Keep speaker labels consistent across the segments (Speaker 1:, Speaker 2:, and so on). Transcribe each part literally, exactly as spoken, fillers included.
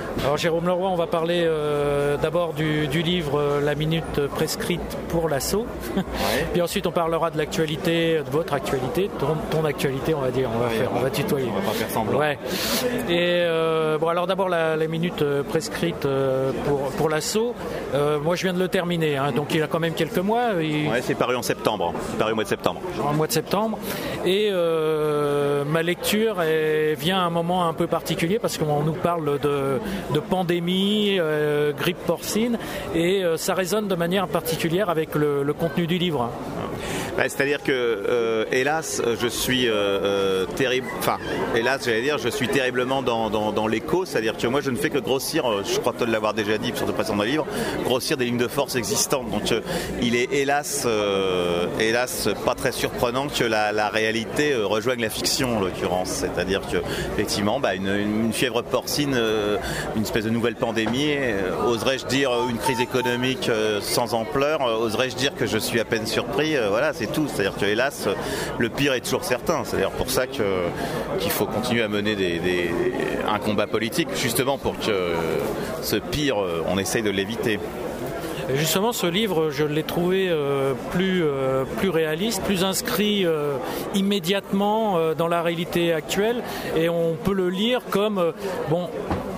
Speaker 1: Alors Jérôme Leroy, on va parler euh, d'abord du, du livre euh, La minute prescrite pour l'assaut. Ouais. Puis ensuite on parlera de l'actualité, de votre actualité, ton, ton actualité on va dire, on va, ouais, faire, on va tutoyer.
Speaker 2: On va pas faire semblant.
Speaker 1: Ouais. Et euh, bon alors d'abord la, la minute prescrite euh, pour, pour l'assaut. Euh, moi je viens de le terminer, hein, donc il a quand même quelques mois. Il...
Speaker 2: Ouais, c'est paru en septembre, c'est paru au mois de septembre.
Speaker 1: En mois de septembre. Et euh, ma lecture est, vient à un moment un peu particulier parce qu'on nous parle de, de pandémie, euh, grippe porcine, et euh, ça résonne de manière particulière avec le, le contenu du livre.
Speaker 2: Bah, c'est-à-dire que, euh, hélas, je suis euh, euh, terrible. Enfin, hélas, j'allais dire, je suis terriblement dans, dans, dans l'écho. C'est-à-dire que moi, je ne fais que grossir. Je crois te l'avoir déjà dit, surtout pas dans le livre, grossir des lignes de force existantes. Donc, euh, il est hélas, euh, hélas, pas très surprenant que la, la réalité euh, rejoigne la fiction, en l'occurrence. C'est-à-dire que, effectivement, bah, une, une fièvre porcine, euh, une espèce de nouvelle pandémie, euh, oserais-je dire une crise économique euh, sans ampleur, euh, oserais-je dire que je suis à peine surpris. Euh, voilà. C'est tout, c'est-à-dire que hélas, le pire est toujours certain. C'est d'ailleurs pour ça que, qu'il faut continuer à mener des, des, un combat politique, justement pour que ce pire, on essaye de l'éviter.
Speaker 1: Justement, ce livre, je l'ai trouvé euh, plus, euh, plus réaliste, plus inscrit euh, immédiatement euh, dans la réalité actuelle, et on peut le lire comme euh, bon,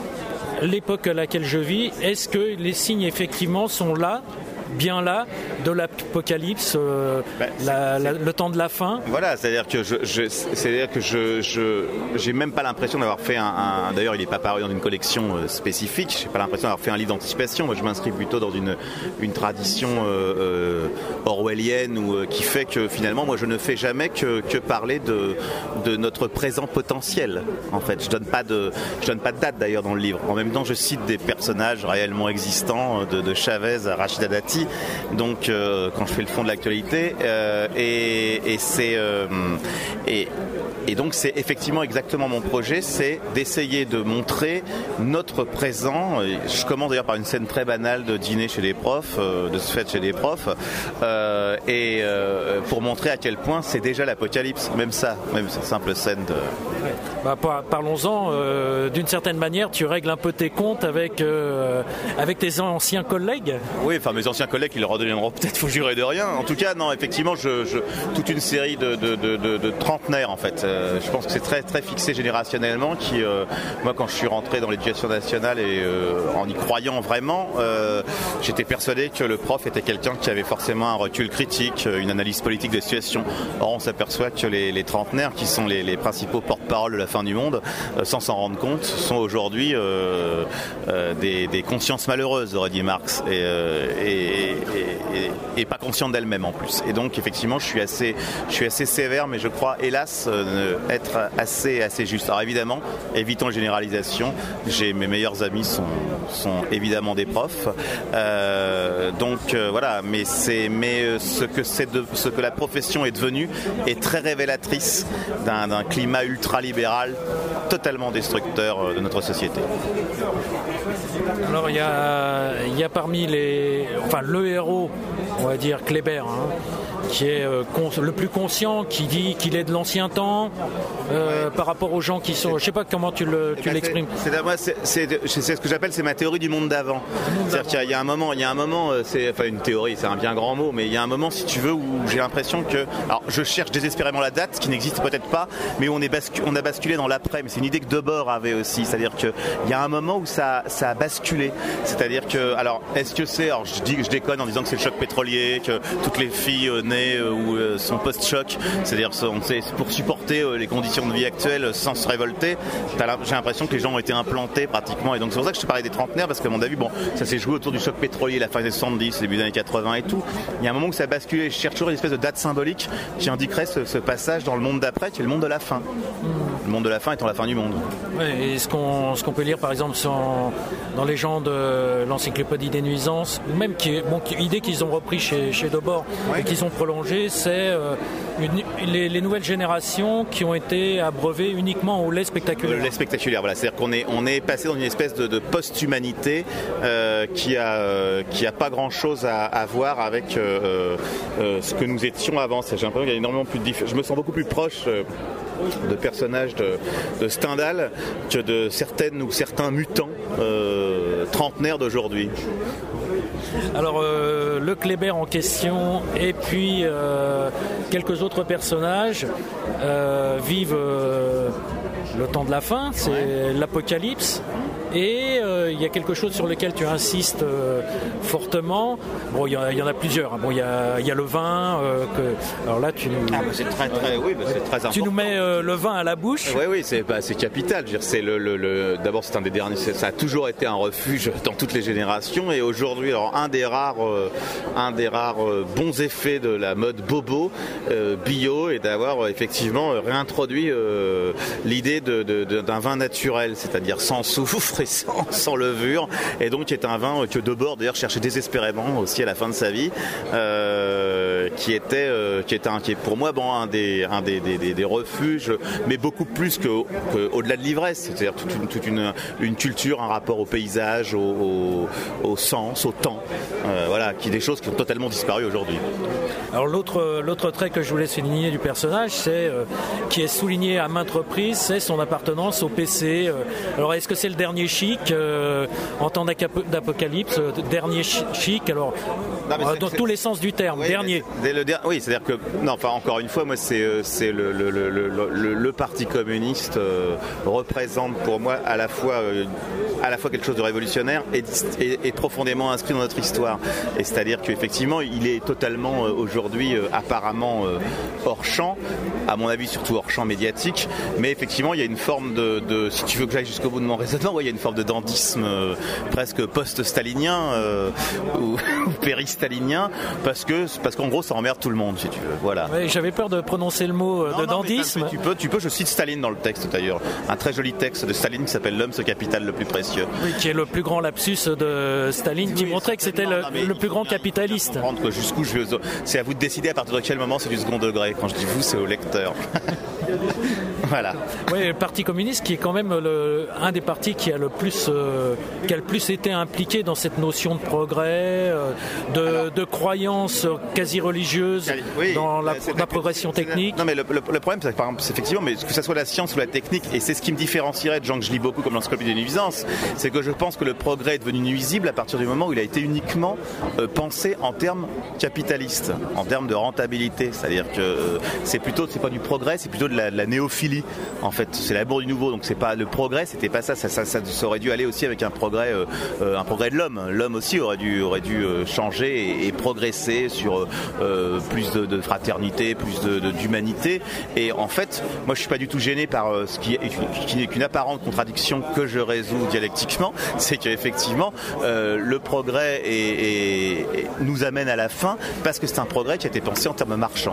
Speaker 1: l'époque à laquelle je vis. Est-ce que les signes effectivement sont là? Bien là, de l'apocalypse, euh, bah, la, la, le temps de la fin.
Speaker 2: Voilà, c'est-à-dire que je, je c'est-à-dire que je, je, j'ai même pas l'impression d'avoir fait un, un d'ailleurs, il n'est pas paru dans une collection euh, spécifique. J'ai pas l'impression d'avoir fait un livre d'anticipation. Moi, je m'inscris plutôt dans une une tradition euh, euh, orwellienne ou euh, qui fait que finalement, moi, je ne fais jamais que que parler de de notre présent potentiel. En fait, je donne pas de je donne pas de date d'ailleurs dans le livre. En même temps, je cite des personnages réellement existants, de, de Chavez à Rachida Dati. Donc euh, quand je fais le fond de l'actualité euh, et, et c'est euh, et, et donc c'est effectivement exactement mon projet, c'est d'essayer de montrer notre présent. Je commence d'ailleurs par une scène très banale de dîner chez les profs, euh, de se fête chez les profs, euh, et euh, pour montrer à quel point c'est déjà l'apocalypse, même ça, même cette simple scène de...
Speaker 1: Ouais. Bah, par, parlons-en, euh, d'une certaine manière tu règles un peu tes comptes avec, euh, avec tes anciens collègues.
Speaker 2: Oui, enfin mes anciens collègues qui leur redonneront peut-être, faut jurer de rien. En tout cas, non, effectivement, je, je, toute une série de, de, de, de, de trentenaires, en fait. Euh, je pense que c'est très, très fixé générationnellement. Qui, euh, moi, quand je suis rentré dans l'éducation nationale et euh, en y croyant vraiment, euh, j'étais persuadé que le prof était quelqu'un qui avait forcément un recul critique, une analyse politique des situations. Or, on s'aperçoit que les, les trentenaires, qui sont les, les principaux porte-parole de la fin du monde, euh, sans s'en rendre compte, sont aujourd'hui euh, euh, des, des consciences malheureuses, aurait dit Marx. Et, euh, et Et, et, et pas consciente d'elle-même en plus. Et donc effectivement je suis assez, je suis assez sévère, mais je crois hélas euh, être assez, assez juste. Alors évidemment, évitons les généralisations. J'ai, mes meilleurs amis sont, sont évidemment des profs. Euh, donc euh, voilà, mais, c'est, mais ce, que c'est de, ce que la profession est devenue est très révélatrice d'un, d'un climat ultra-libéral totalement destructeur de notre société.
Speaker 1: Alors il y a, il y a parmi les... Enfin le héros, on va dire Kléber, hein, qui est euh, cons- le plus conscient, qui dit qu'il est de l'ancien temps euh, ouais. par rapport aux gens qui sont... Je sais pas comment tu, le, tu ben l'exprimes.
Speaker 2: C'est, c'est, moi, c'est, c'est, c'est ce que j'appelle, c'est ma théorie du monde d'avant. Monde C'est-à-dire d'avant. qu'il y a un moment, il y a un moment, c'est, enfin une théorie, c'est un bien grand mot, mais il y a un moment, si tu veux, où j'ai l'impression que... Alors je cherche désespérément la date, qui n'existe peut-être pas, mais où on, est bascu- on a basculé dans l'après. Mais c'est une idée que Debord avait aussi, c'est-à-dire qu'il y a un moment où ça, ça a basculé. C'est-à-dire que... Alors, est-ce que c'est... Alors je dis que je déconne en disant que c'est le choc pétrolier, que toutes les filles euh, nées euh, ou euh, sont post-choc, c'est-à-dire on sait, pour supporter euh, les conditions de vie actuelles sans se révolter. J'ai l'impression que les gens ont été implantés pratiquement, et donc c'est pour ça que je te parlais des trentenaires, parce qu'à mon avis, bon, ça s'est joué autour du choc pétrolier, la fin des soixante-dix, début des années quatre-vingts et tout. Il y a un moment où ça a basculé. Je cherche toujours une espèce de date symbolique qui indiquerait ce, ce passage dans le monde d'après, qui est le monde de la fin. Mmh. Le monde de la fin étant la fin du monde.
Speaker 1: Ouais, et ce qu'on, ce qu'on peut lire par exemple dans, dans les gens de l'encyclopédie des nuisances, ou même qui, bon, qui, idée qu'ils ont repris chez, chez Debord, ouais. et qu'ils ont prolongé, c'est euh, une, les, les nouvelles générations qui ont été abreuvées uniquement au lait spectaculaire.
Speaker 2: Le lait spectaculaire, voilà. C'est-à-dire qu'on est, on est passé dans une espèce de, de post-humanité euh, qui a, euh, qui a pas grand-chose à, à voir avec euh, euh, ce que nous étions avant. J'ai l'impression qu'il y a énormément plus de diff... Je me sens beaucoup plus proche... Euh, de personnages de, de Stendhal que de certaines ou certains mutants euh, trentenaires d'aujourd'hui.
Speaker 1: Alors euh, le Kléber en question et puis euh, quelques autres personnages euh, vivent euh, le temps de la fin, c'est ouais. l'apocalypse. Et il euh, y a quelque chose sur lequel tu insistes euh, fortement. Bon, il y, y en a plusieurs. Bon, il y a, y a le vin. Euh, que... Alors là, tu nous.
Speaker 2: Ah, bah c'est très, très, oui, bah c'est très important.
Speaker 1: Tu nous mets euh, le vin à la bouche.
Speaker 2: Oui, oui, c'est, bah, c'est capital. Je veux dire, c'est le, le, le... D'abord, c'est un des derniers. Ça a toujours été un refuge dans toutes les générations. Et aujourd'hui, alors un des rares, euh, un des rares euh, bons effets de la mode bobo euh, bio est d'avoir euh, effectivement euh, réintroduit euh, l'idée de, de, de, d'un vin naturel, c'est-à-dire sans soufre. Sans, sans levure, et donc qui est un vin que Debord d'ailleurs cherchait désespérément aussi à la fin de sa vie, euh, qui était euh, qui est un qui est pour moi bon un des un des, des, des, des refuges, mais beaucoup plus que, que au-delà de l'ivresse, c'est-à-dire toute une toute une, une culture, un rapport au paysage, au, au, au sens, au temps, euh, voilà, qui des choses qui ont totalement disparu aujourd'hui.
Speaker 1: Alors l'autre l'autre trait que je voulais souligner du personnage, c'est euh, qui est souligné à maintes reprises, c'est son appartenance au P C. Euh, alors est-ce que c'est le dernier chic euh, en temps d'apocalypse, euh, dernier chic, alors non, euh, dans tous les sens du terme, oui, dernier.
Speaker 2: Le, le, oui, c'est-à-dire que, non, enfin encore une fois, moi c'est, c'est le, le, le, le, le, le Parti communiste euh, représente pour moi à la fois euh, à la fois quelque chose de révolutionnaire et, et, et profondément inscrit dans notre histoire. Et c'est-à-dire qu'effectivement, il est totalement euh, aujourd'hui euh, apparemment euh, hors champ, à mon avis surtout hors champ médiatique, mais effectivement il y a une forme de, de si tu veux que j'aille jusqu'au bout de mon raisonnement, ouais, il y a une forme de dandisme euh, presque post-stalinien euh, ou, ou péri-stalinien, parce que parce qu'en gros ça emmerde tout le monde, si tu veux. Voilà.
Speaker 1: Ouais, j'avais peur de prononcer le mot euh,
Speaker 2: non,
Speaker 1: de
Speaker 2: non,
Speaker 1: dandisme.
Speaker 2: Ça, tu peux, tu peux. Je cite Staline dans le texte d'ailleurs, un très joli texte de Staline qui s'appelle L'homme, ce capital le plus précieux.
Speaker 1: Oui, qui est le plus grand lapsus de Staline, qui oui, montrait que c'était le, le plus grand capitaliste.
Speaker 2: Comprendre que jusqu'où je vais, c'est à vous de décider à partir de quel moment c'est du second degré. Quand je dis vous, c'est au lecteur. Voilà.
Speaker 1: Oui, le Parti communiste qui est quand même le, un des partis qui a le plus, euh, qui a le plus été impliqué dans cette notion de progrès, euh, de, Alors, de croyance quasi religieuse oui, dans la, la progression technique.
Speaker 2: Non, mais le, le, le problème, c'est que par exemple, c'est effectivement, mais que ce soit la science ou la technique, et c'est ce qui me différencierait de gens que je lis beaucoup comme l'encyclopédie des nuisances, c'est que je pense que le progrès est devenu nuisible à partir du moment où il a été uniquement euh, pensé en termes capitalistes, en termes de rentabilité. C'est-à-dire que euh, c'est plutôt, c'est pas du progrès, c'est plutôt de la, de la néophilie. En fait, c'est l'amour du nouveau. Donc c'est pas le progrès, c'était pas ça. Ça, ça, ça, ça aurait dû aller aussi avec un progrès, euh, un progrès de l'homme. L'homme aussi aurait dû, aurait dû changer et, et progresser sur euh, plus de, de fraternité, plus de, de, d'humanité. Et en fait, moi, je suis pas du tout gêné par euh, ce qui, est, qui n'est qu'une apparente contradiction que je résous dialectiquement. C'est qu'effectivement, euh, le progrès est, est, est, nous amène à la fin parce que c'est un progrès qui a été pensé en termes marchands.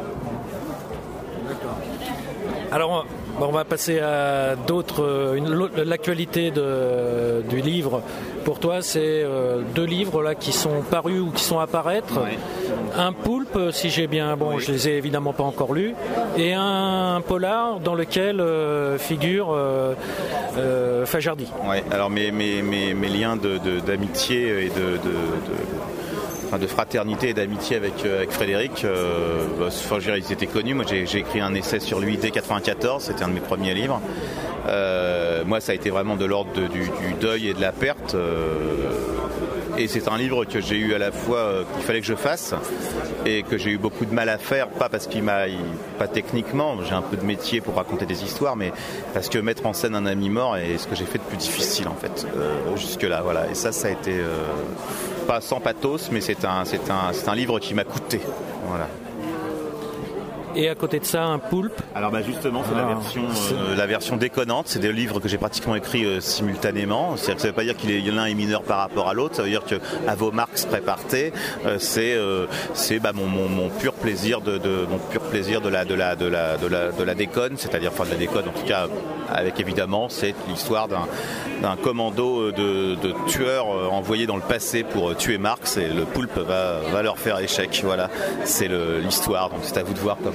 Speaker 1: Alors, on va passer à d'autres. Une, l'actualité de, du livre, pour toi, c'est euh, deux livres là qui sont parus ou qui sont à paraître. Ouais. Un poulpe, si j'ai bien. Bon, oui. Je les ai évidemment pas encore lus. Et un, un polar dans lequel euh, figure euh, euh, Fajardi.
Speaker 2: Oui, alors mes, mes, mes, mes liens de, de, d'amitié et de. de, de... de fraternité et d'amitié avec, avec Frédéric, euh, bah, enfin, je dirais, ils étaient connus. Moi j'ai, j'ai écrit un essai sur lui dès quatre-vingt-quatorze, c'était un de mes premiers livres. Euh, moi ça a été vraiment de l'ordre de, du, du deuil et de la perte, euh, et c'est un livre que j'ai eu à la fois euh, qu'il fallait que je fasse et que j'ai eu beaucoup de mal à faire, pas parce qu'il m'a il, pas techniquement, j'ai un peu de métier pour raconter des histoires, mais parce que mettre en scène un ami mort est ce que j'ai fait de plus difficile en fait, euh, jusque là, voilà. Et ça ça a été euh, pas sans pathos, mais c'est un, c'est un, c'est un livre qui m'a coûté, voilà.
Speaker 1: Et à côté de ça, un poulpe.
Speaker 2: Alors bah justement, c'est, ah, la, version, euh, la version déconnante. C'est des livres que j'ai pratiquement écrits euh, simultanément. C'est-à-dire que ça ne veut pas dire qu'il est l'un est mineur par rapport à l'autre. Ça veut dire que à vos marques prépartez, euh, c'est euh, c'est bah, mon, mon, mon pur plaisir de, de mon pur plaisir de la de la de la de la de la déconne, c'est-à-dire enfin de la déconne en tout cas avec évidemment c'est l'histoire d'un d'un commando de, de tueurs envoyés dans le passé pour tuer Marx, et le poulpe va va leur faire échec. Voilà, c'est le, l'histoire. Donc c'est à vous de voir comment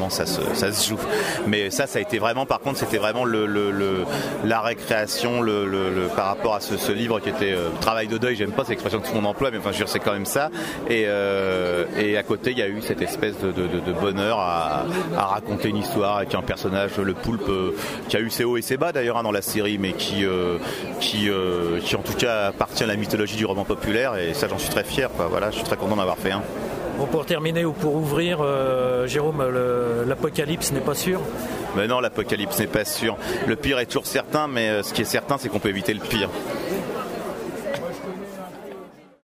Speaker 2: comment ça se, ça se joue. Mais ça, ça a été vraiment, par contre, c'était vraiment le, le, le, la récréation le, le, le, par rapport à ce, ce livre qui était euh, travail de deuil, j'aime pas cette expression que tout le monde emploie, mais enfin, je veux dire, c'est quand même ça. Et, euh, et à côté, il y a eu cette espèce de, de, de bonheur à, à raconter une histoire avec un personnage, le poulpe, euh, qui a eu ses hauts et ses bas d'ailleurs hein, dans la série, mais qui, euh, qui, euh, qui en tout cas appartient à la mythologie du roman populaire, et ça, j'en suis très fier. Quoi. Voilà, je suis très content d'en avoir fait un.
Speaker 1: Bon, pour terminer ou pour ouvrir, euh, Jérôme, le, l'apocalypse n'est pas sûr?
Speaker 2: Mais non, l'apocalypse n'est pas sûr. Le pire est toujours certain, mais ce qui est certain, c'est qu'on peut éviter le pire.